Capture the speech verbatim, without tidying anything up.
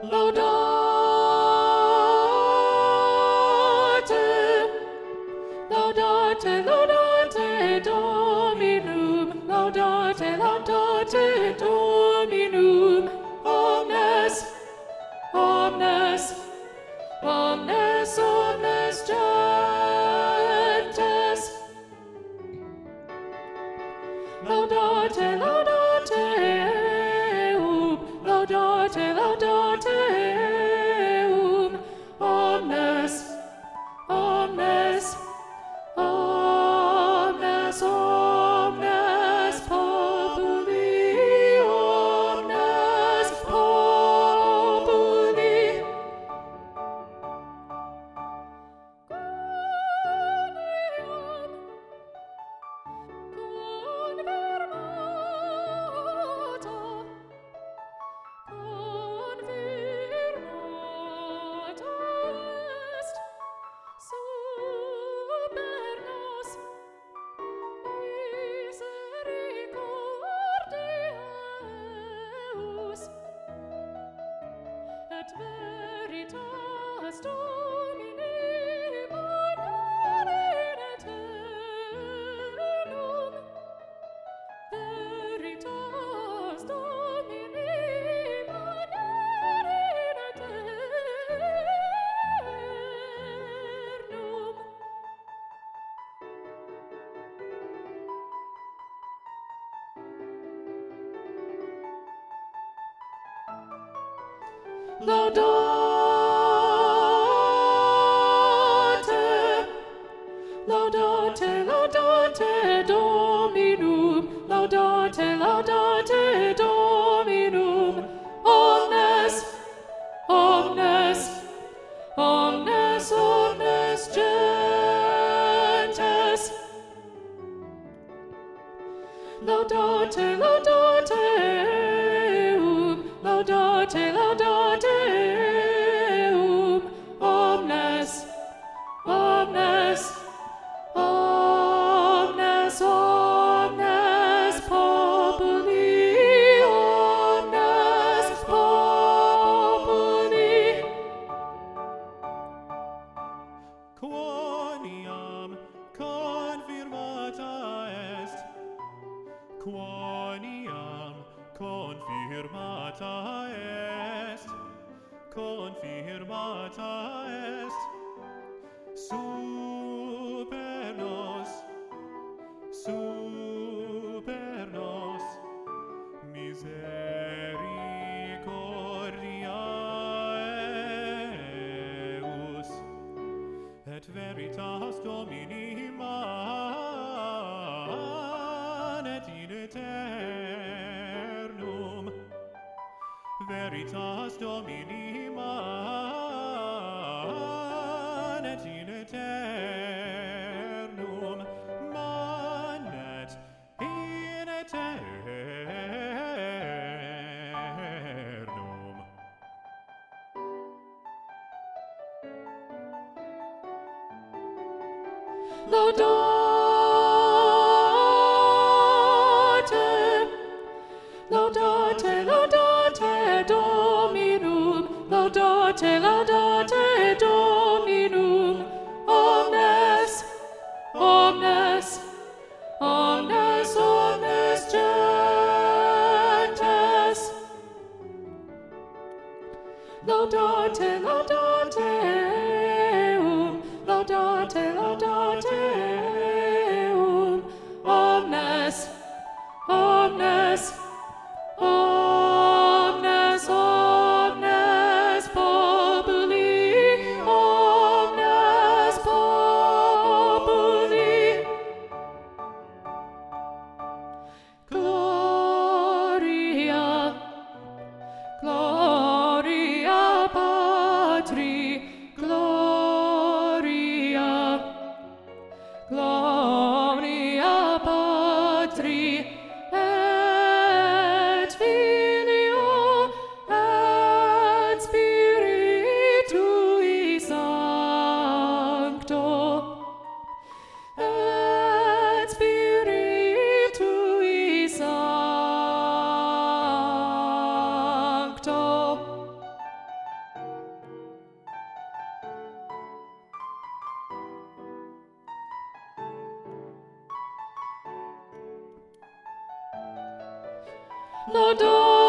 Laudate, laudate, laudate Dominum, laudate, laudate Dominum, omnes, omnes, omnes, omnes gentes. Laudate, laudate eum, laudate, laudate eum, omnes, omnes, omnes, omnes populi, omnes populi. Et veritas Domini manere in aeternum. Veritas Domini manere in aeternum. Laudate, laudate, laudate Dominum, laudate, laudate Dominum, omnes, omnes, omnes, omnes gentes. Laudate, laudate eum, laudate, laudate eum, omnes, omnes, omnes, omnes populi, omnes populi. Quoniam confirmata est, quoniam confirmata est, confirmata est, super nos, super nos, misericordia eius, et veritas Domini manet in aeternum. Veritas Domini manet in aeternum, manet in aeternum. Laudate, laudate, laudate Dominum, laudate, laudate Dominum, omnes, omnes, omnes, omnes gentes. Laudate, laudate eum, laudate, laudate eum, omnes, omnes, omnes, omnes populi, omnes populi. Gloria, gloria Patri, gloria, gloria Patri, et Laudamus